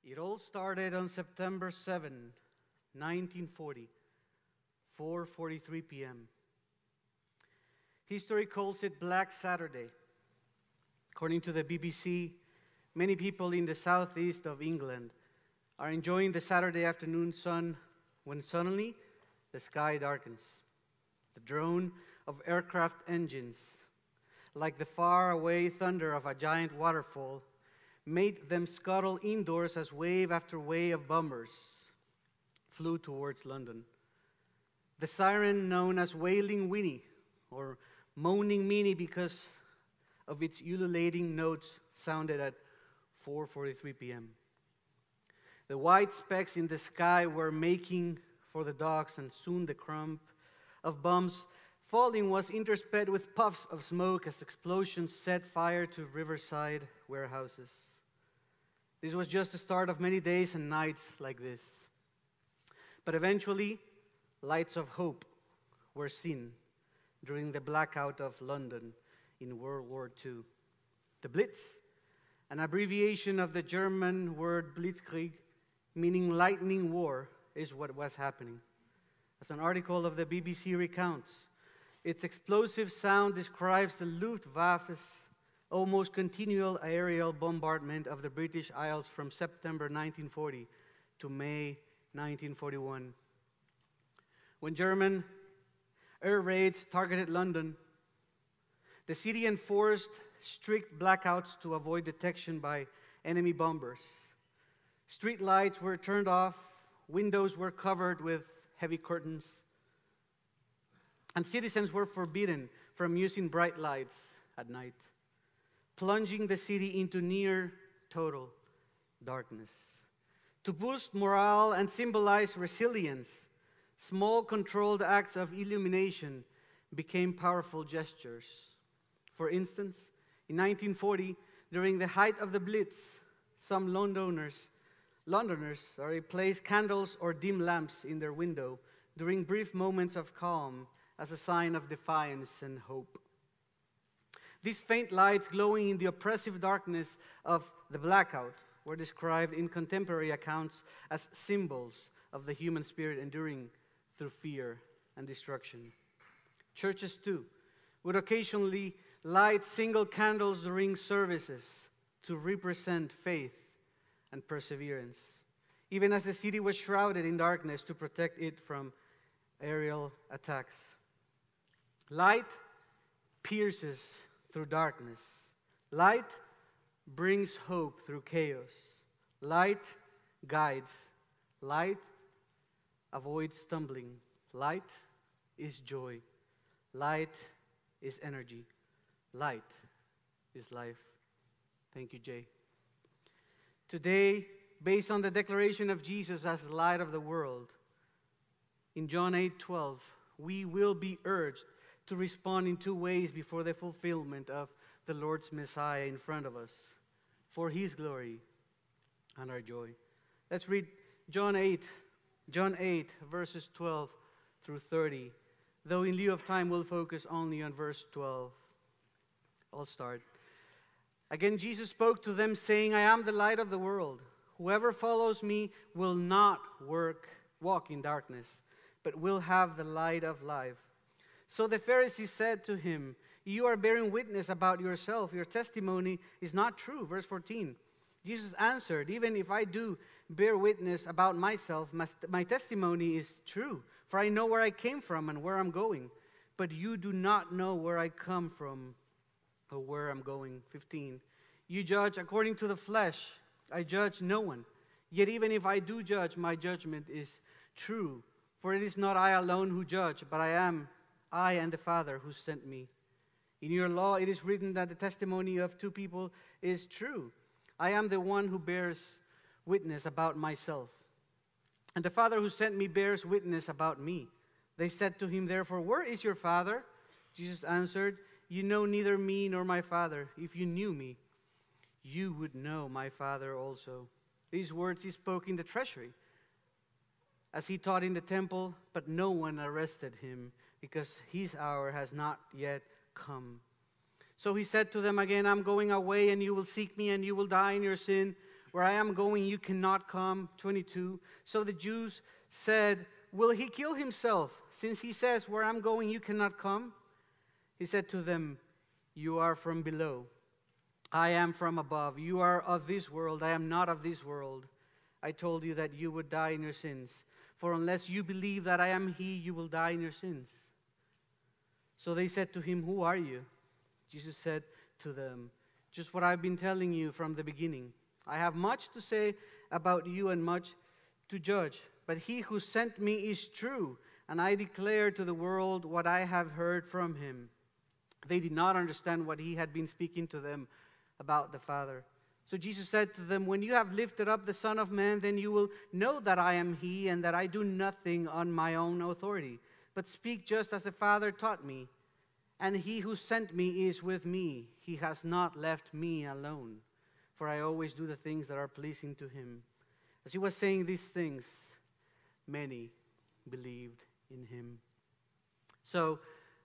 It all started on September 7, 1940, 4:43 p.m. History calls it Black Saturday. According to the BBC, many people in the southeast of England are enjoying the Saturday afternoon sun when suddenly the sky darkens. The drone of aircraft engines, like the far-away thunder of a giant waterfall, made them scuttle indoors as wave after wave of bombers flew towards London. The siren known as Wailing Winnie, or Moaning Minnie because of its ululating notes, sounded at 4:43 p.m. The white specks in the sky were making for the docks, and soon the crump of bombs falling was intersped with puffs of smoke as explosions set fire to riverside warehouses. This was just the start of many days and nights like this. But eventually, lights of hope were seen during the blackout of London in World War II. The Blitz, an abbreviation of the German word Blitzkrieg, meaning lightning war, is what was happening. As an article of the BBC recounts, its explosive sound describes the Luftwaffe's almost continual aerial bombardment of the British Isles from September 1940 to May 1941. When German air raids targeted London, the city enforced strict blackouts to avoid detection by enemy bombers. Street lights were turned off, windows were covered with heavy curtains, and citizens were forbidden from using bright lights at night, plunging the city into near total darkness. To boost morale and symbolize resilience, small controlled acts of illumination became powerful gestures. For instance, in 1940, during the height of the Blitz, some Londoners placed candles or dim lamps in their window during brief moments of calm as a sign of defiance and hope. These faint lights glowing in the oppressive darkness of the blackout were described in contemporary accounts as symbols of the human spirit enduring through fear and destruction. Churches, too, would occasionally light single candles during services to represent faith and perseverance, even as the city was shrouded in darkness to protect it from aerial attacks. Light pierces through darkness. Light brings hope through chaos. Light guides. Light avoids stumbling. Light is joy. Light is energy. Light is life. Thank you, Jay. Today, based on the declaration of Jesus as the light of the world, in John 8:12, we will be urged to respond in two ways before the fulfillment of the Lord's Messiah in front of us, for His glory and our joy. Let's read John 8, verses 12 through 30. Though in lieu of time, we'll focus only on verse 12. I'll start. Again, Jesus spoke to them, saying, I am the light of the world. Whoever follows me will not walk in darkness, but will have the light of life. So the Pharisees said to him, you are bearing witness about yourself. Your testimony is not true. Verse 14. Jesus answered, even if I do bear witness about myself, my testimony is true. For I know where I came from and where I'm going. But you do not know where I come from or where I'm going. 15. You judge according to the flesh. I judge no one. Yet even if I do judge, my judgment is true. For it is not I alone who judge, but I and the Father who sent me. In your law it is written that the testimony of two people is true. I am the one who bears witness about myself, and the Father who sent me bears witness about me. They said to him, therefore, where is your Father? Jesus answered, you know neither me nor my Father. If you knew me, you would know my Father also. These words he spoke in the treasury, as he taught in the temple, but no one arrested him, because his hour has not yet come. So he said to them again, I'm going away, and you will seek me, and you will die in your sin. where I am going, you cannot come. 22. So the Jews said, will he kill himself, since he says, where I'm going, you cannot come? He said to them, you are from below. I am from above. You are of this world. I am not of this world. I told you that you would die in your sins. For unless you believe that I am he, you will die in your sins. So they said to him, who are you? Jesus said to them, just what I've been telling you from the beginning. I have much to say about you and much to judge. But he who sent me is true, and I declare to the world what I have heard from him. They did not understand what he had been speaking to them about the Father. So Jesus said to them, when you have lifted up the Son of Man, then you will know that I am he, and that I do nothing on my own authority, but speak just as the Father taught me. And he who sent me is with me. He has not left me alone, for I always do the things that are pleasing to him. As he was saying these things, many believed in him. So,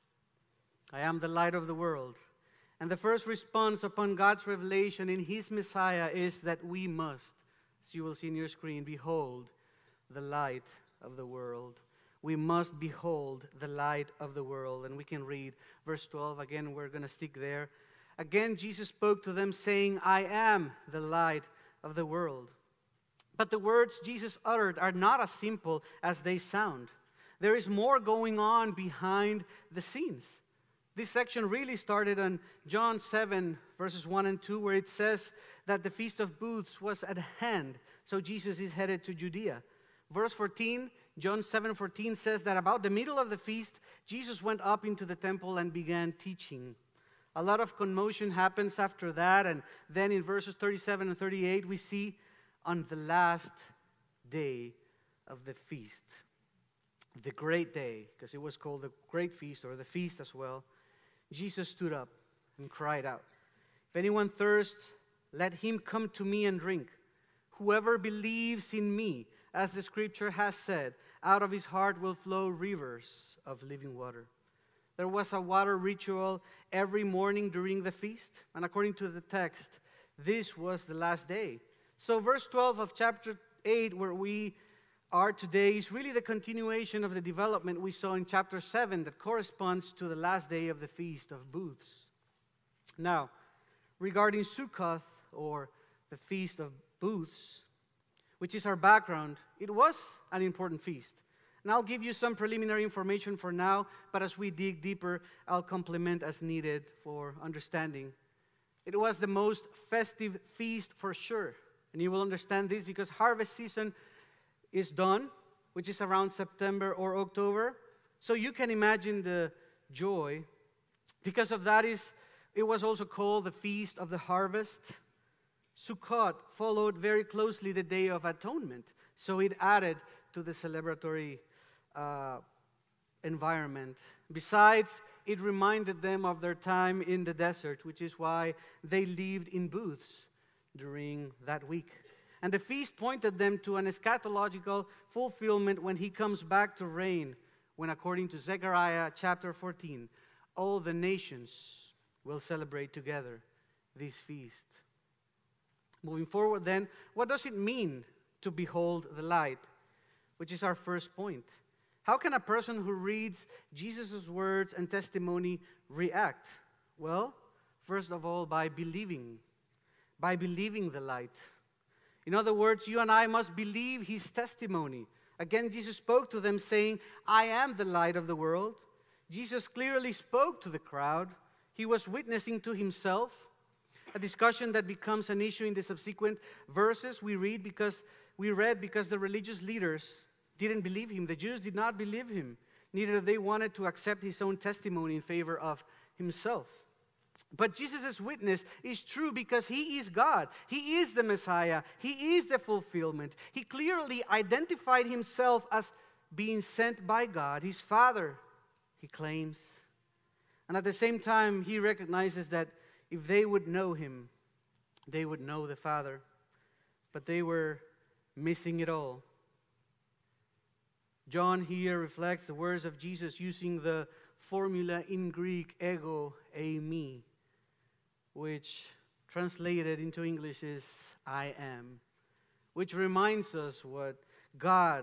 I am the light of the world. And the first response upon God's revelation in his Messiah is that we must, as you will see in your screen, behold the light of the world. We must behold the light of the world. And we can read verse 12. Again, we're going to stick there. Again, Jesus spoke to them, saying, I am the light of the world. But the words Jesus uttered are not as simple as they sound. There is more going on behind the scenes. This section really started on John 7, verses 1 and 2, where it says that the Feast of Booths was at hand. So Jesus is headed to Judea. Verse 14, John 7:14 says that about the middle of the feast, Jesus went up into the temple and began teaching. A lot of commotion happens after that, and then in verses 37 and 38, we see on the last day of the feast, the great day, because it was called the great feast or the feast as well, Jesus stood up and cried out, if anyone thirsts, let him come to me and drink. Whoever believes in me, as the scripture has said, out of his heart will flow rivers of living water. There was a water ritual every morning during the feast, and according to the text, this was the last day. So verse 12 of chapter 8, where we are today, is really the continuation of the development we saw in chapter 7 that corresponds to the last day of the Feast of Booths. Now, regarding Sukkoth, or the Feast of Booths, which is our background, it was an important feast. And I'll give you some preliminary information for now, but as we dig deeper, I'll complement as needed for understanding. It was the most festive feast for sure. And you will understand this because harvest season is done, which is around September or October. So you can imagine the joy. Because of that, it was also called the Feast of the Harvest. Sukkot followed very closely the Day of Atonement. So it added to the celebratory environment. Besides, it reminded them of their time in the desert, which is why they lived in booths during that week. And the feast pointed them to an eschatological fulfillment when he comes back to reign, when, according to Zechariah chapter 14, all the nations will celebrate together this feast. Moving forward then, what does it mean to behold the light? Which is our first point. How can a person who reads Jesus' words and testimony react? Well, first of all, by believing the light. In other words, you and I must believe his testimony. Again, Jesus spoke to them saying, I am the light of the world. Jesus clearly spoke to the crowd. He was witnessing to himself, a discussion that becomes an issue in the subsequent verses we read because the religious leaders didn't believe him. The Jews did not believe him. Neither they wanted to accept his own testimony in favor of himself. But Jesus' witness is true because he is God. He is the Messiah. He is the fulfillment. He clearly identified himself as being sent by God, his Father, he claims. And at the same time, he recognizes that if they would know him, they would know the Father. But they were missing it all. John here reflects the words of Jesus using the formula in Greek, ego eimi, which translated into English is I am. which reminds us what God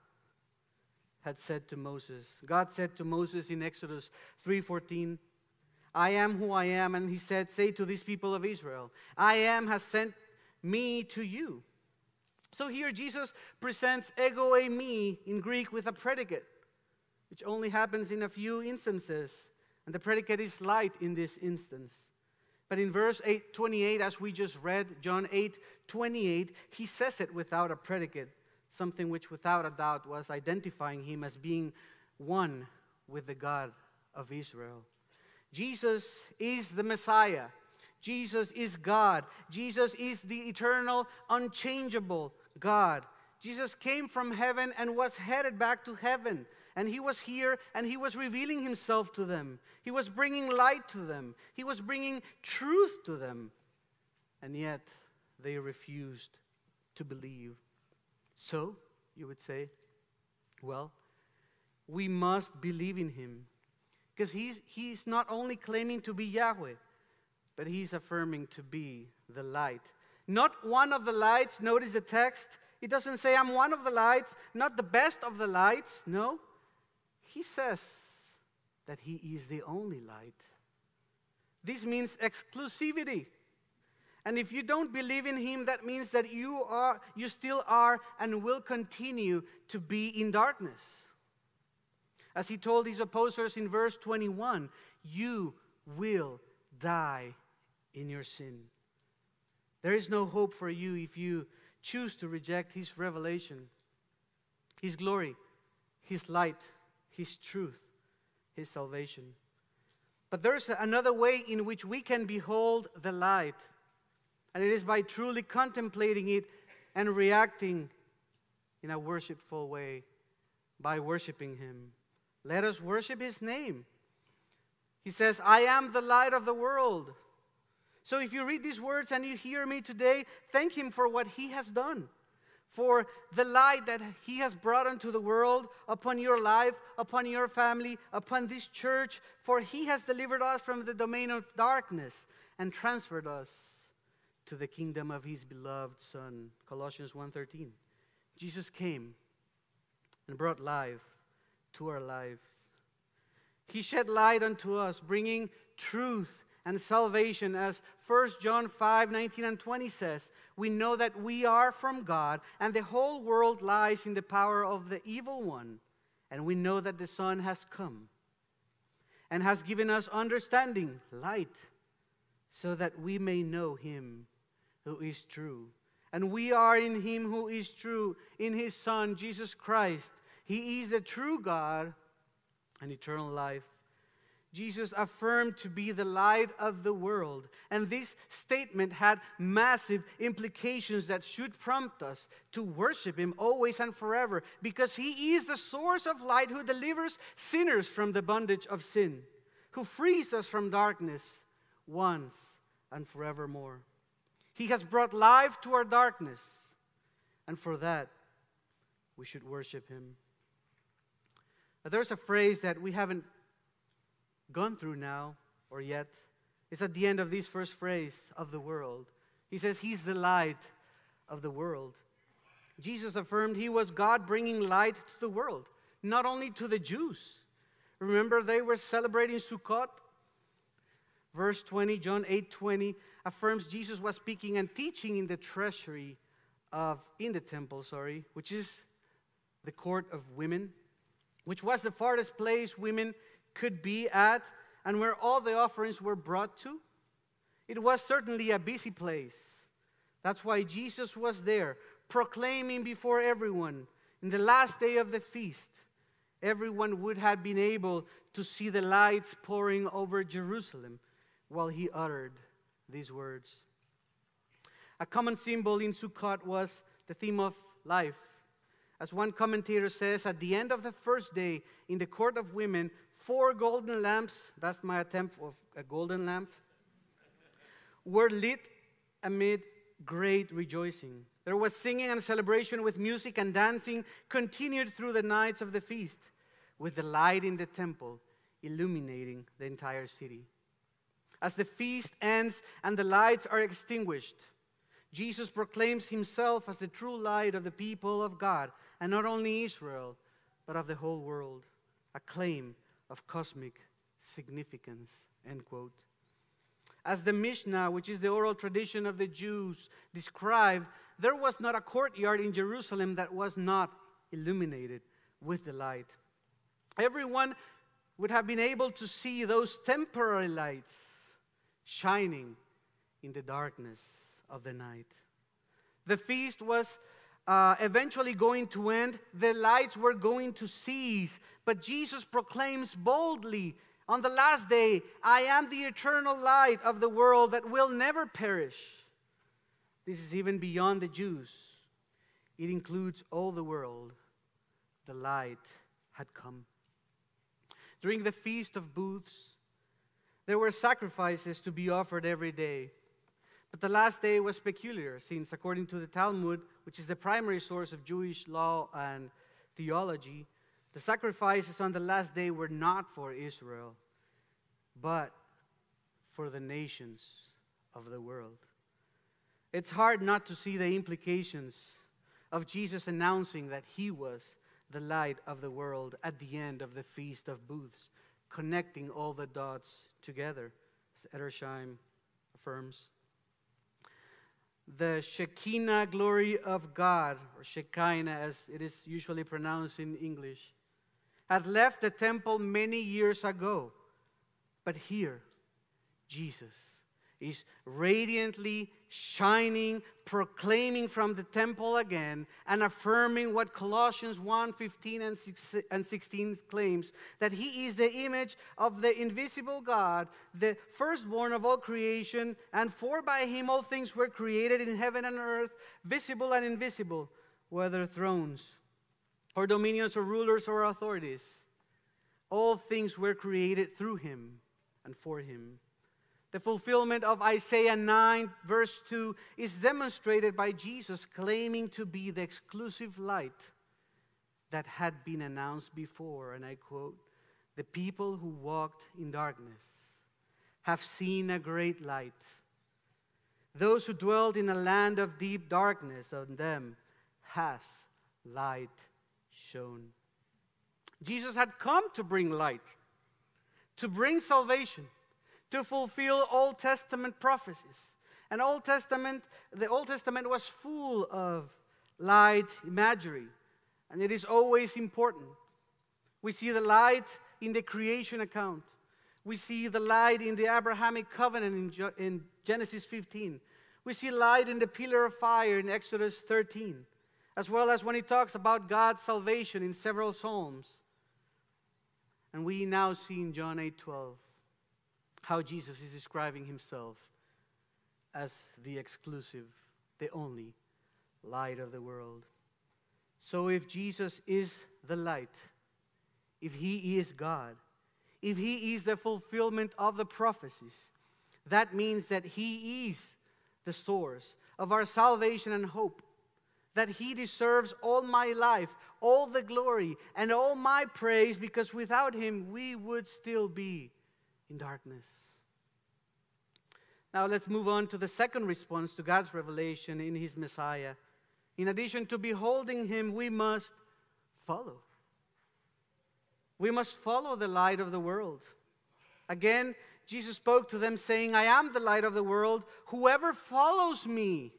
had said to Moses. God said to Moses in Exodus 3:14, I am who I am, and he said, say to these people of Israel, I am has sent me to you. So here Jesus presents ego eimi in Greek with a predicate, which only happens in a few instances, and the predicate is light in this instance. But in verse 28, as we just read, John 8:28, he says it without a predicate, something which without a doubt was identifying him as being one with the God of Israel. Jesus is the Messiah. Jesus is God. Jesus is the eternal, unchangeable God. Jesus came from heaven and was headed back to heaven. And he was here and he was revealing himself to them. He was bringing light to them. He was bringing truth to them. And yet they refused to believe. So, you would say, well, we must believe in him. Because he's not only claiming to be Yahweh, but he's affirming to be the light. Not one of the lights. Notice the text. It doesn't say I'm one of the lights, not the best of the lights. No. He says that he is the only light. This means exclusivity. And if you don't believe in him, that means that you still are and will continue to be in darkness. As he told his opposers in verse 21, you will die in your sin. There is no hope for you if you choose to reject his revelation, his glory, his light, his truth, his salvation. But there's another way in which we can behold the light, and it is by truly contemplating it and reacting in a worshipful way by worshiping him. Let us worship his name. He says, I am the light of the world. So if you read these words and you hear me today, thank him for what he has done, for the light that he has brought into the world, upon your life, upon your family, upon this church, for he has delivered us from the domain of darkness and transferred us to the kingdom of his beloved Son. Colossians 1:13. Jesus came and brought life to our lives. He shed light unto us, bringing truth and salvation, as 1 John 5:19 and 20 says. We know that we are from God, and the whole world lies in the power of the evil one. And we know that the Son has come and has given us understanding, light, so that we may know him who is true. And we are in him who is true, in his Son, Jesus Christ. He is the true God and eternal life. Jesus affirmed to be the light of the world. And this statement had massive implications that should prompt us to worship him always and forever, because he is the source of light who delivers sinners from the bondage of sin, who frees us from darkness once and forevermore. He has brought life to our darkness, and for that we should worship him. There's a phrase that we haven't gone through now or yet. It's at the end of this first phrase, of the world. He says he's the light of the world. Jesus affirmed he was God bringing light to the world, not only to the Jews. Remember, they were celebrating Sukkot. Verse 20, John 8:20, affirms Jesus was speaking and teaching in the treasury in the temple, which is the court of women, which was the farthest place women could be at, and where all the offerings were brought to. It was certainly a busy place. That's why Jesus was there, proclaiming before everyone. In the last day of the feast, everyone would have been able to see the lights pouring over Jerusalem while he uttered these words. A common symbol in Sukkot was the theme of life. As one commentator says, at the end of the first day, in the court of women, 4 golden lamps, that's my attempt of a golden lamp, were lit amid great rejoicing. There was singing and celebration with music and dancing continued through the nights of the feast, with the light in the temple illuminating the entire city. As the feast ends and the lights are extinguished, Jesus proclaims himself as the true light of the people of God, and not only Israel, but of the whole world. A claim of cosmic significance, end quote. As the Mishnah, which is the oral tradition of the Jews, described, there was not a courtyard in Jerusalem that was not illuminated with the light. Everyone would have been able to see those temporary lights shining in the darkness of the night. The feast was eventually going to end. The lights were going to cease. But Jesus proclaims boldly on the last day, I am the eternal light of the world that will never perish. This is even beyond the Jews. It includes all the world. The light had come. During the Feast of Booths, there were sacrifices to be offered every day. But the last day was peculiar, since according to the Talmud, which is the primary source of Jewish law and theology, the sacrifices on the last day were not for Israel, but for the nations of the world. It's hard not to see the implications of Jesus announcing that he was the light of the world at the end of the Feast of Booths, connecting all the dots together, as Edersheim affirms. The Shekinah glory of God, or Shekinah as it is usually pronounced in English, had left the temple many years ago. But here, Jesus is radiantly shining, proclaiming from the temple again, and affirming what Colossians 1:15 and 16 claims, that he is the image of the invisible God, the firstborn of all creation, and for by him all things were created in heaven and earth, visible and invisible, whether thrones or dominions or rulers or authorities. All things were created through him and for him. The fulfillment of Isaiah 9, verse 2, is demonstrated by Jesus claiming to be the exclusive light that had been announced before. And I quote, "The people who walked in darkness have seen a great light. Those who dwelled in a land of deep darkness, on them has light shone." Jesus had come to bring light, to bring salvation, to fulfill Old Testament prophecies. And the Old Testament was full of light imagery, and it is always important. We see the light in the creation account. We see the light in the Abrahamic covenant in Genesis 15. We see light in the pillar of fire in Exodus 13, as well as when he talks about God's salvation in several Psalms. And we now see in John 8:12 how Jesus is describing himself as the exclusive, the only light of the world. So if Jesus is the light, if he is God, if he is the fulfillment of the prophecies, that means that he is the source of our salvation and hope, that he deserves all my life, all the glory, and all my praise, because without him we would still be in darkness. Now let's move on to the second response to God's revelation in his Messiah. In addition to beholding him, we must follow. We must follow the light of the world. Again, Jesus spoke to them saying, "I am the light of the world. Whoever follows me,"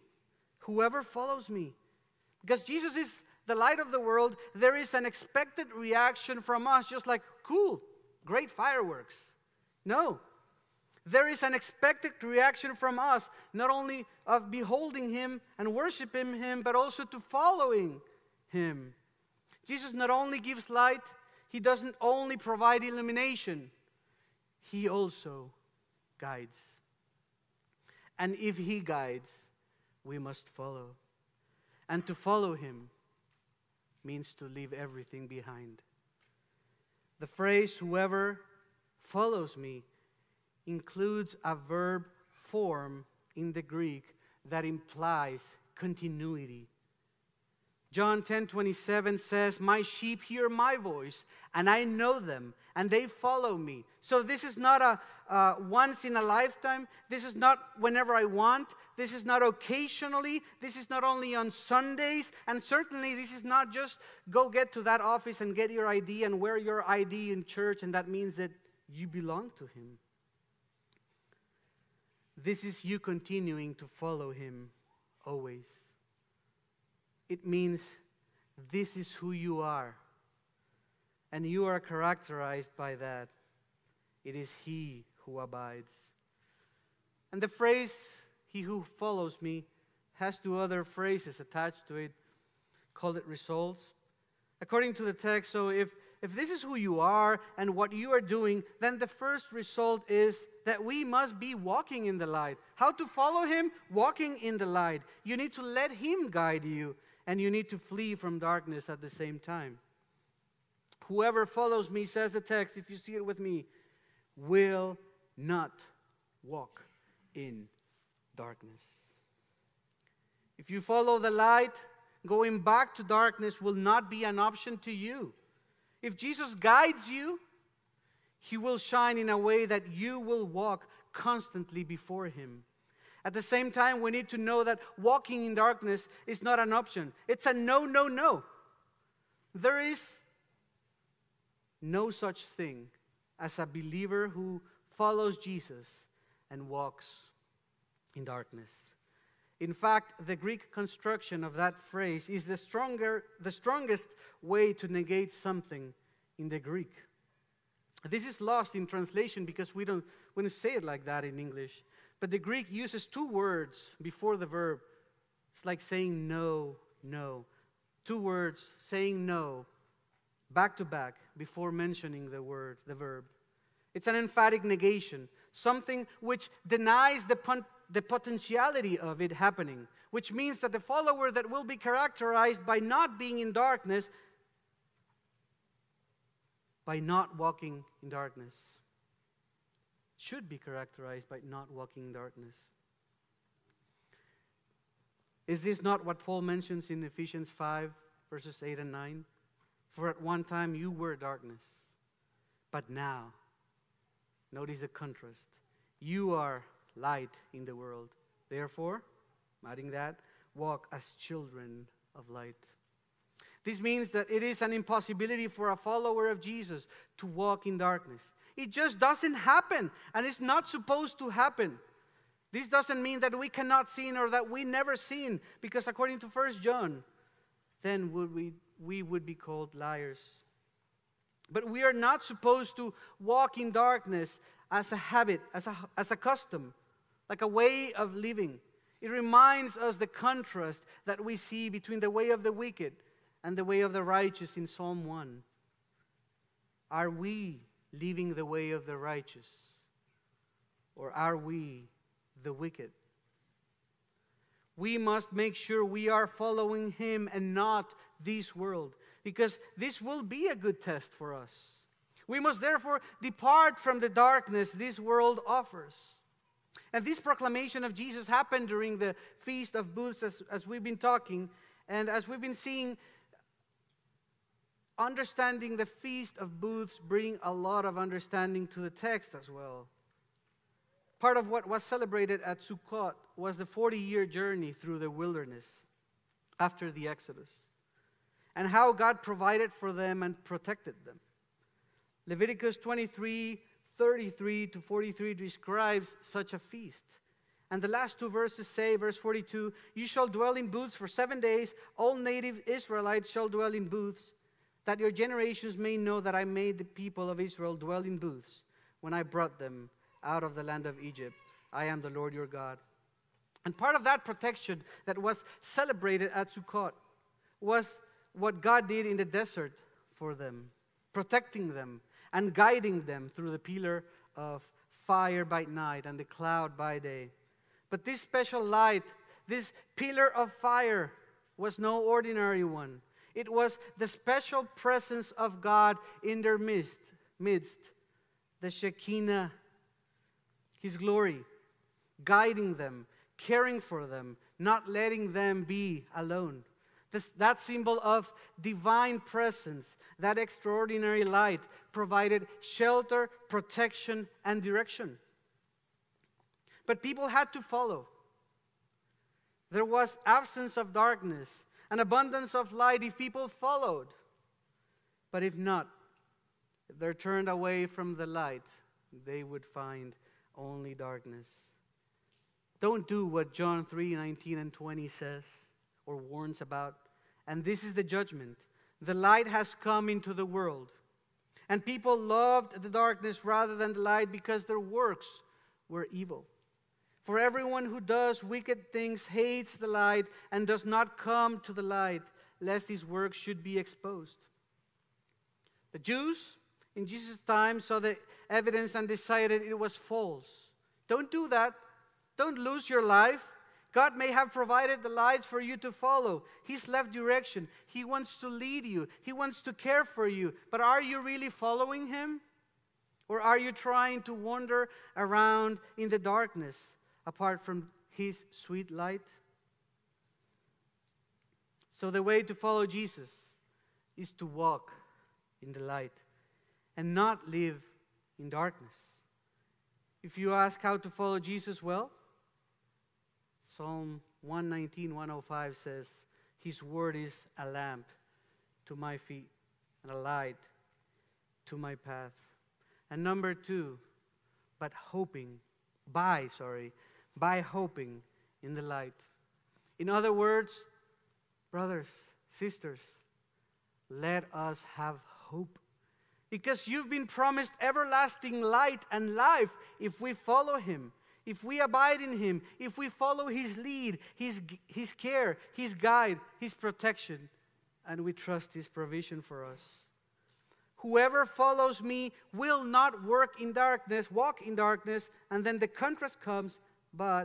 because Jesus is the light of the world, there is an expected reaction from us, just like, cool, great fireworks. No. There is an expected reaction from us, not only of beholding him and worshiping him, but also to following him. Jesus not only gives light, he doesn't only provide illumination, he also guides. And if he guides, we must follow. And to follow him means to leave everything behind. The phrase, "whoever follows me," includes a verb form in the Greek that implies continuity. John 10:27 says, "My sheep hear my voice, and I know them, and they follow me." So this is not a once in a lifetime. This is not whenever I want. This is not occasionally. This is not only on Sundays. And certainly this is not just go get to that office and get your ID and wear your ID in church, and that means that you belong to Him. This is you continuing to follow Him always. It means this is who you are. And you are characterized by that. It is He who abides. And the phrase, "he who follows me," has two other phrases attached to it. Call it results. According to the text, so if this is who you are and what you are doing, then the first result is that we must be walking in the light. How to follow Him? Walking in the light. You need to let Him guide you, and you need to flee from darkness at the same time. Whoever follows me, says the text, if you see it with me, will not walk in darkness. If you follow the light, going back to darkness will not be an option to you. If Jesus guides you, He will shine in a way that you will walk constantly before Him. At the same time, we need to know that walking in darkness is not an option. It's a no, no, no. There is no such thing as a believer who follows Jesus and walks in darkness. In fact, the Greek construction of that phrase is the strongest way to negate something in the Greek. This is lost in translation because we don't say it like that in English. But the Greek uses two words before the verb. It's like saying no, no. Two words saying no, back to back, before mentioning the verb. It's an emphatic negation, something which denies the potentiality of it happening, which means that the follower that will be characterized by not being in darkness, by not walking in darkness, should be characterized by not walking in darkness. Is this not what Paul mentions in Ephesians 5, verses 8 and 9? For at one time you were darkness, but now, notice the contrast, you are light in the world. Therefore, adding that, walk as children of light. This means that it is an impossibility for a follower of Jesus to walk in darkness. It just doesn't happen, and it's not supposed to happen. This doesn't mean that we cannot sin or that we never sin, because according to 1 John, then we would be called liars. But we are not supposed to walk in darkness as a habit, as a custom, like a way of living. It reminds us the contrast that we see between the way of the wicked and the way of the righteous in Psalm 1. Are we living the way of the righteous? Or are we the wicked? We must make sure we are following Him and not this world, because this will be a good test for us. We must therefore depart from the darkness this world offers. And this proclamation of Jesus happened during the Feast of Booths, as we've been talking, and as we've been seeing, understanding the Feast of Booths bring a lot of understanding to the text as well. Part of what was celebrated at Sukkot was the 40-year journey through the wilderness after the Exodus, and how God provided for them and protected them. Leviticus 23:33-43 describes such a feast. And the last two verses say, verse 42, "You shall dwell in booths for 7 days. All native Israelites shall dwell in booths, that your generations may know that I made the people of Israel dwell in booths when I brought them out of the land of Egypt. I am the Lord your God." And part of that protection that was celebrated at Sukkot was what God did in the desert for them, protecting them and guiding them through the pillar of fire by night and the cloud by day. But this special light, this pillar of fire, was no ordinary one. It was the special presence of God in their midst, the Shekinah, His glory, guiding them, caring for them, not letting them be alone. That symbol of divine presence, that extraordinary light, provided shelter, protection, and direction. But people had to follow. There was absence of darkness, an abundance of light if people followed. But if not, if they're turned away from the light, they would find only darkness. Don't do what John 3:19 and 20 says or warns about. And this is the judgment. The light has come into the world, and people loved the darkness rather than the light because their works were evil. For everyone who does wicked things hates the light and does not come to the light, lest his works should be exposed. The Jews in Jesus' time saw the evidence and decided it was false. Don't do that. Don't lose your life. God may have provided the lights for you to follow. He's left direction. He wants to lead you. He wants to care for you. But are you really following Him? Or are you trying to wander around in the darkness apart from His sweet light? So the way to follow Jesus is to walk in the light and not live in darkness. If you ask how to follow Jesus, well, Psalm 119, 105 says, His word is a lamp to my feet and a light to my path. And number two, by hoping in the light. In other words, brothers, sisters, let us have hope. Because you've been promised everlasting light and life if we follow Him. If we abide in Him, if we follow His lead, His care, His guide, His protection, and we trust His provision for us. Whoever follows me will not walk in darkness, and then the contrast comes, but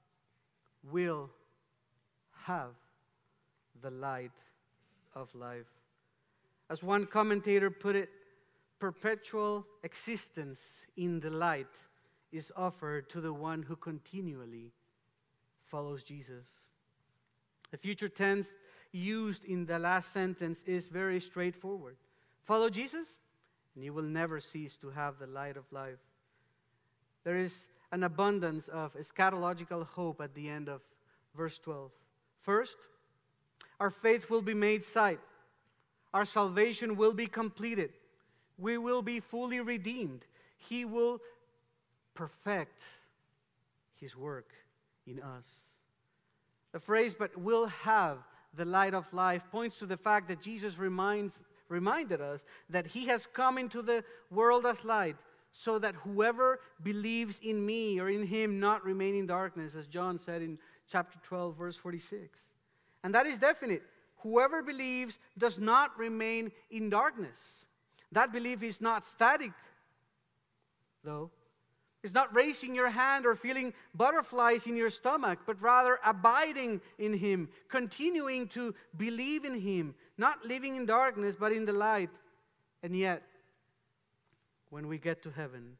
will have the light of life. As one commentator put it, perpetual existence in the light is offered to the one who continually follows Jesus. The future tense used in the last sentence is very straightforward. Follow Jesus, and you will never cease to have the light of life. There is an abundance of eschatological hope at the end of verse 12. First, our faith will be made sight. Our salvation will be completed. We will be fully redeemed. He will perfect His work in us. The phrase, but will have the light of life, points to the fact that Jesus reminded us that He has come into the world as light, so that whoever believes in me or in Him not remain in darkness, as John said in chapter 12, verse 46. And that is definite. Whoever believes does not remain in darkness. That belief is not static, though. It's not raising your hand or feeling butterflies in your stomach, but rather abiding in Him, continuing to believe in Him, not living in darkness, but in the light. And yet, when we get to heaven,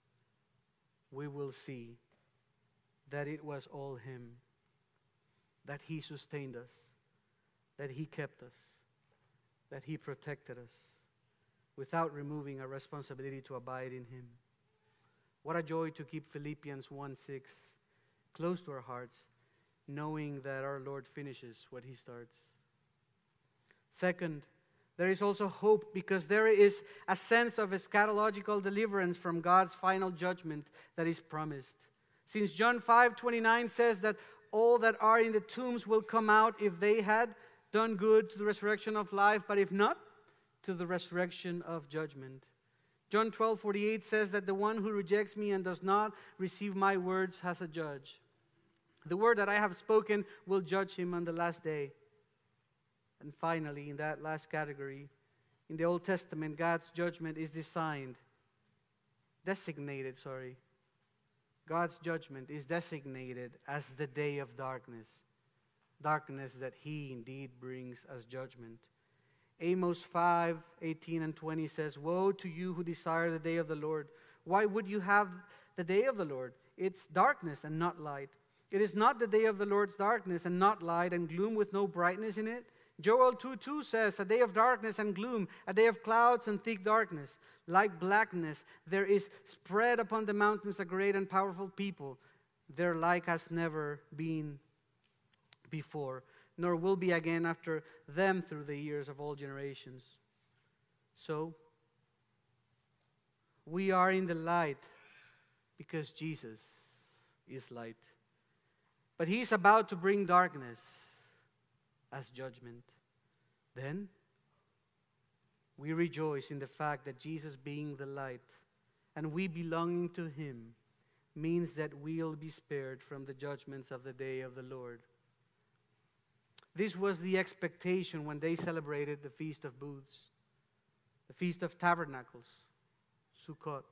we will see that it was all Him, that He sustained us, that He kept us, that He protected us, without removing our responsibility to abide in Him. What a joy to keep Philippians 1:6 close to our hearts, knowing that our Lord finishes what He starts. Second, there is also hope because there is a sense of eschatological deliverance from God's final judgment that is promised. Since John 5:29 says that all that are in the tombs will come out if they had done good to the resurrection of life, but if not, to the resurrection of judgment. John 12:48 says that the one who rejects me and does not receive my words has a judge. The word that I have spoken will judge him on the last day. And finally, in that last category, in the Old Testament, God's judgment is God's judgment is designated as the day of darkness. Darkness that He indeed brings as judgment. Amos 5:18 and 20 says, "Woe to you who desire the day of the Lord. Why would you have the day of the Lord? It's darkness and not light. It is not the day of the Lord's darkness and not light, and gloom with no brightness in it." Joel 2:2 says, "A day of darkness and gloom, a day of clouds and thick darkness. Like blackness, there is spread upon the mountains a great and powerful people. Their like has never been before, nor will be again after them through the years of all generations. So, we are in the light because Jesus is light. But He is about to bring darkness as judgment. Then, we rejoice in the fact that Jesus being the light and we belonging to Him means that we'll be spared from the judgments of the day of the Lord. This was the expectation when they celebrated the Feast of Booths, the Feast of Tabernacles, Sukkot.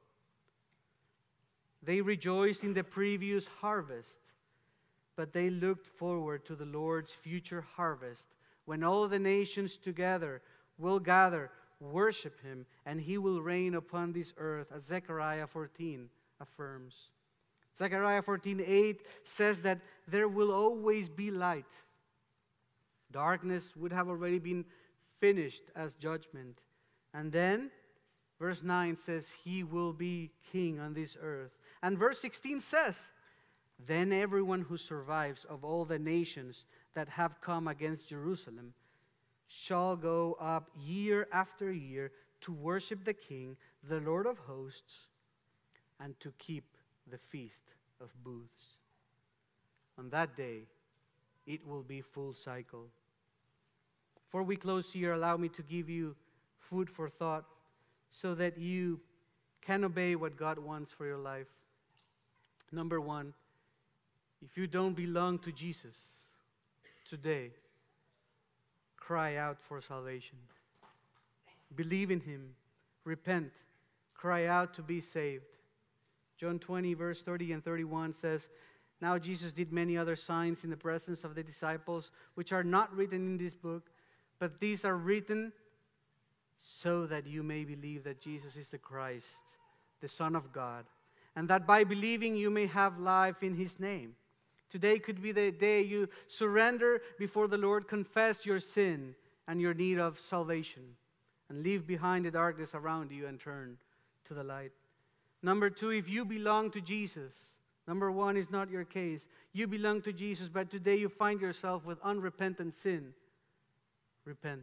They rejoiced in the previous harvest, but they looked forward to the Lord's future harvest when all the nations together will gather, worship Him, and He will reign upon this earth, as Zechariah 14 affirms. Zechariah 14:8 says that there will always be light. Darkness would have already been finished as judgment. And then, verse 9 says, He will be king on this earth. And verse 16 says, then everyone who survives of all the nations that have come against Jerusalem shall go up year after year to worship the King, the Lord of hosts, and to keep the Feast of Booths. On that day, it will be full cycle. Before we close here, allow me to give you food for thought so that you can obey what God wants for your life. Number one, if you don't belong to Jesus today, cry out for salvation. Believe in Him. Repent. Cry out to be saved. John 20, verse 30 and 31 says, now Jesus did many other signs in the presence of the disciples, which are not written in this book, but these are written so that you may believe that Jesus is the Christ, the Son of God, and that by believing you may have life in His name. Today could be the day you surrender before the Lord, confess your sin and your need of salvation, and leave behind the darkness around you and turn to the light. Number two, if you belong to Jesus, number one is not your case. You belong to Jesus, but today you find yourself with unrepentant sin. Repent.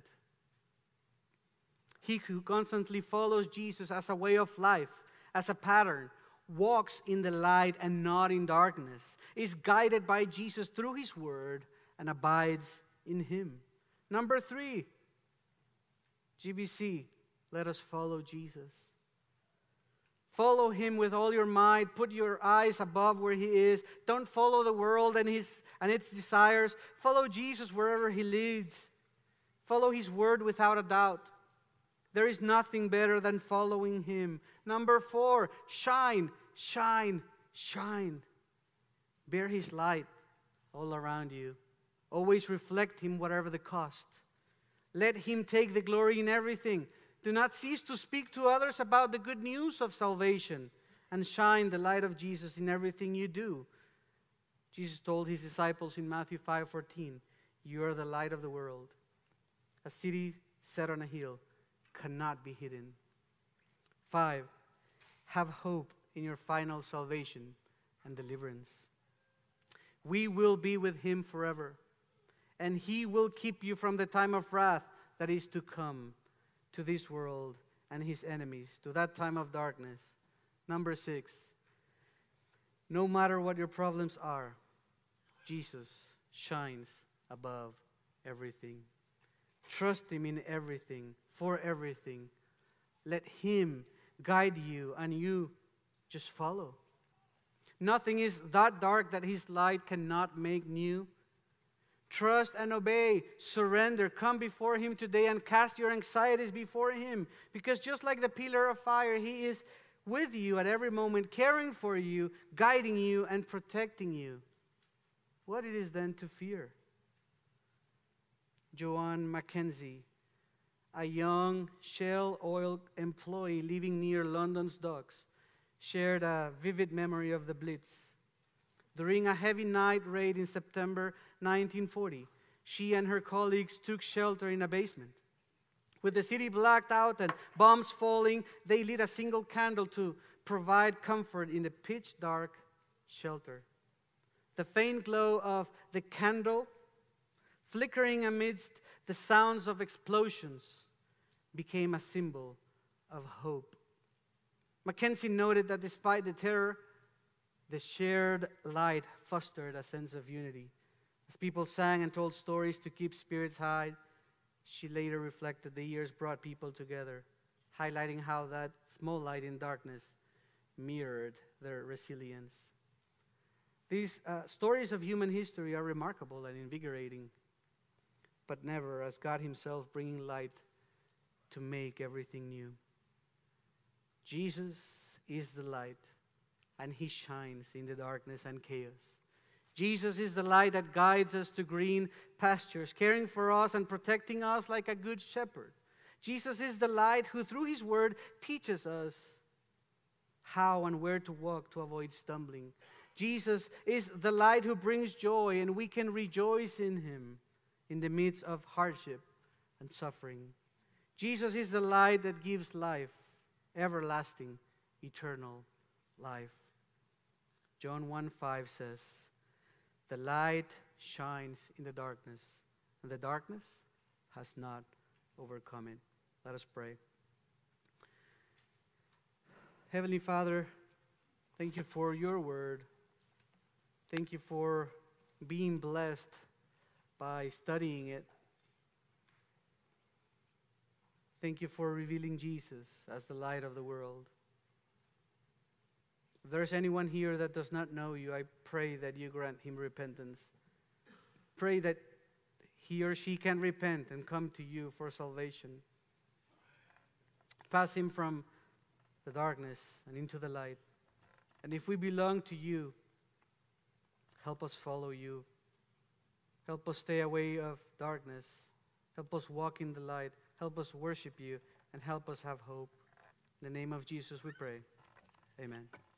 He who constantly follows Jesus as a way of life, as a pattern, walks in the light and not in darkness, is guided by Jesus through His Word, and abides in Him. Number three, GBC, let us follow Jesus. Follow Him with all your might. Put your eyes above where He is. Don't follow the world and its desires. Follow Jesus wherever He leads. Follow His Word without a doubt. There is nothing better than following Him. Number four, shine, shine, shine. Bear His light all around you. Always reflect Him whatever the cost. Let Him take the glory in everything. Do not cease to speak to others about the good news of salvation, and shine the light of Jesus in everything you do. Jesus told His disciples in Matthew 5:14, you are the light of the world. A city set on a hill cannot be hidden. 5, have hope in your final salvation and deliverance. We will be with Him forever, and He will keep you from the time of wrath that is to come to this world and his enemies, to that time of darkness. Number 6, no matter what your problems are, Jesus shines above everything. Trust Him in everything, for everything. Let Him guide you, and you just follow. Nothing is that dark that His light cannot make new. Trust and obey. Surrender. Come before Him today and cast your anxieties before Him. Because just like the pillar of fire, He is with you at every moment, caring for you, guiding you, and protecting you. What it is then to fear? Joanne Mackenzie, a young Shell oil employee living near London's docks, shared a vivid memory of the Blitz. During a heavy night raid in September 1940, she and her colleagues took shelter in a basement. With the city blacked out and bombs falling, they lit a single candle to provide comfort in the pitch-dark shelter. The faint glow of the candle flickering amidst the sounds of explosions, became a symbol of hope. Mackenzie noted that despite the terror, the shared light fostered a sense of unity. As people sang and told stories to keep spirits high, she later reflected the years brought people together, highlighting how that small light in darkness mirrored their resilience. These stories of human history are remarkable and invigorating, but never as God Himself bringing light to make everything new. Jesus is the light, and He shines in the darkness and chaos. Jesus is the light that guides us to green pastures, caring for us and protecting us like a good shepherd. Jesus is the light who, through His word, teaches us how and where to walk to avoid stumbling. Jesus is the light who brings joy, and we can rejoice in Him in the midst of hardship and suffering. Jesus is the light that gives life, everlasting, eternal life. John 1:5 says, "The light shines in the darkness, and the darkness has not overcome it." Let us pray. Heavenly Father, thank You for Your word. Thank You for being blessed by studying it. Thank You for revealing Jesus as the light of the world. If there's anyone here that does not know You, I pray that You grant him repentance. Pray that he or she can repent and come to You for salvation. Pass him from the darkness and into the light. And if we belong to You, help us follow You. Help us stay away of darkness. Help us walk in the light. Help us worship You, and help us have hope. In the name of Jesus we pray. Amen.